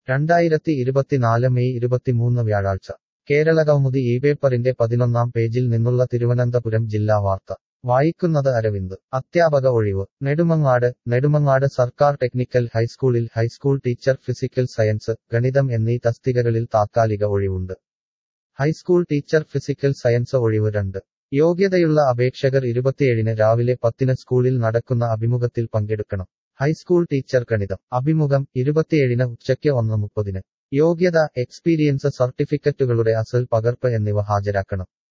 2024 May 23 വ്യാഴാഴ്ച കേരളകൗമുദി ഇപേപ്പറിന്റെ 11-ാം പേജിൽ നിന്നുള്ള തിരുവനന്തപുരം ജില്ലാ വാർത്ത വായിക്കുന്നത് അരവിന്ദ്. അധ്യാപക ഒഴിവ്. നെടുമങ്ങാട് സർക്കാർ ടെക്നിക്കൽ ഹൈസ്കൂളിൽ ഹൈസ്കൂൾ ടീച്ചർ ഫിസിക്കൽ സയൻസ്, ഗണിതം എന്നീ തസ്തികകളിൽ താത്കാലിക ഒഴിവുണ്ട്. ഹൈസ്കൂൾ ടീച്ചർ ഫിസിക്കൽ സയൻസ് ഒഴിവ് 2. യോഗ്യതയുള്ള അപേക്ഷകർ 27-ന് രാവിലെ 10-ന് സ്കൂളിൽ നടക്കുന്ന അഭിമുഖത്തിൽ പങ്കെടുക്കണം. ഹൈസ്കൂൾ ടീച്ചർ ഗണിതം അഭിമുഖം 27-ന് ഉച്ചയ്ക്ക് 1:30-ന്. യോഗ്യത, എക്സ്പീരിയൻസ് സർട്ടിഫിക്കറ്റുകളുടെ അസൽ പകർപ്പ് എന്നിവ ഹാജരാക്കണം.